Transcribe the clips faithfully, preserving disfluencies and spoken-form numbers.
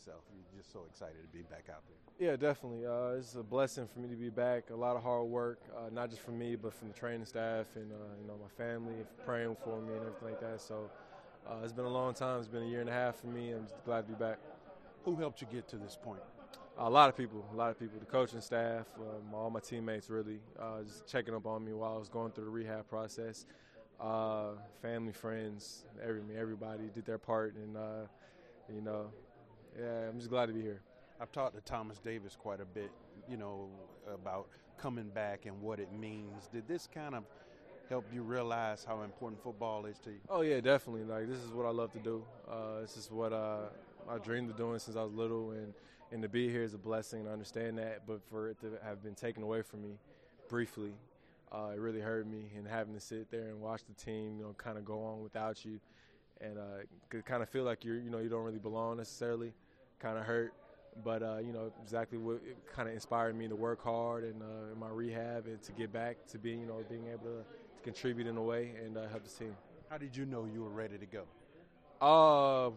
yourself? You're just so excited to be back out there. Yeah, definitely. Uh, it's a blessing for me to be back. A lot of hard work, uh, not just from me, but from the training staff and uh, you know my family praying for me and everything like that. So uh, it's been a long time. It's been a year and a half for me. I'm just glad to be back. Who helped you get to this point? A lot of people, a lot of people, the coaching staff, um, all my teammates really, uh, just checking up on me while I was going through the rehab process. Uh, family, friends, every, everybody did their part, and, uh, you know, yeah, I'm just glad to be here. I've talked to Thomas Davis quite a bit, you know, about coming back and what it means. Did this kind of help you realize how important football is to you? Oh, yeah, definitely. Like, this is what I love to do. Uh, this is what uh, I dreamed of doing since I was little, and And to be here is a blessing, and I understand that. But for it to have been taken away from me briefly, uh, it really hurt me. And having to sit there and watch the team, you know, kind of go on without you, and uh, kind of feel like you're, you know, you don't really belong necessarily, kind of hurt. But uh, you know, exactly what it kind of inspired me to work hard and uh, in my rehab and to get back to being, you know, being able to, to contribute in a way and uh, help the team. How did you know you were ready to go? Uh.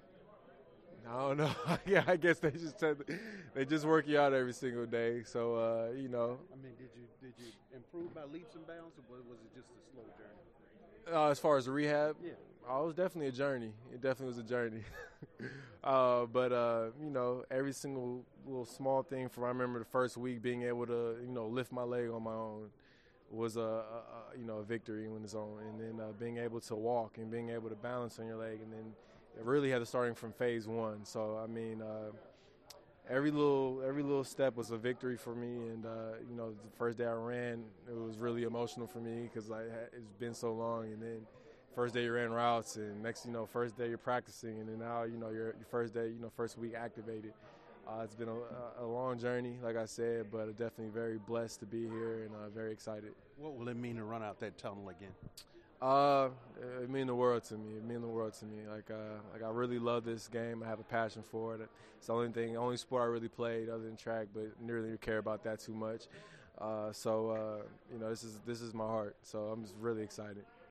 I don't know. Yeah, I guess they just tend to, they just work you out every single day. So uh, you know. I mean, did you did you improve by leaps and bounds, or was it just a slow journey? Uh, as far as the rehab, yeah, oh, it was definitely a journey. It definitely was a journey. uh, but uh, you know, every single little small thing. From I remember the first week being able to, you know, lift my leg on my own was a, a, a you know a victory on its own, and then uh, being able to walk and being able to balance on your leg, and then. It really had to starting from phase one. So I mean, uh, every little every little step was a victory for me. And uh, you know, the first day I ran, it was really emotional for me because like it's been so long. And then first day you ran routes, and next you know, first day you're practicing, and then now you know your your first day, you know, first week activated. Uh, it's been a, a long journey, like I said, but definitely very blessed to be here and uh, very excited. What will it mean to run out that tunnel again? Uh, it means the world to me. It means the world to me. Like, uh, like I really love this game. I have a passion for it. It's the only thing, the only sport I really played other than track, but I didn't really care about that too much. Uh, so, uh, you know, this is this is my heart. So I'm just really excited.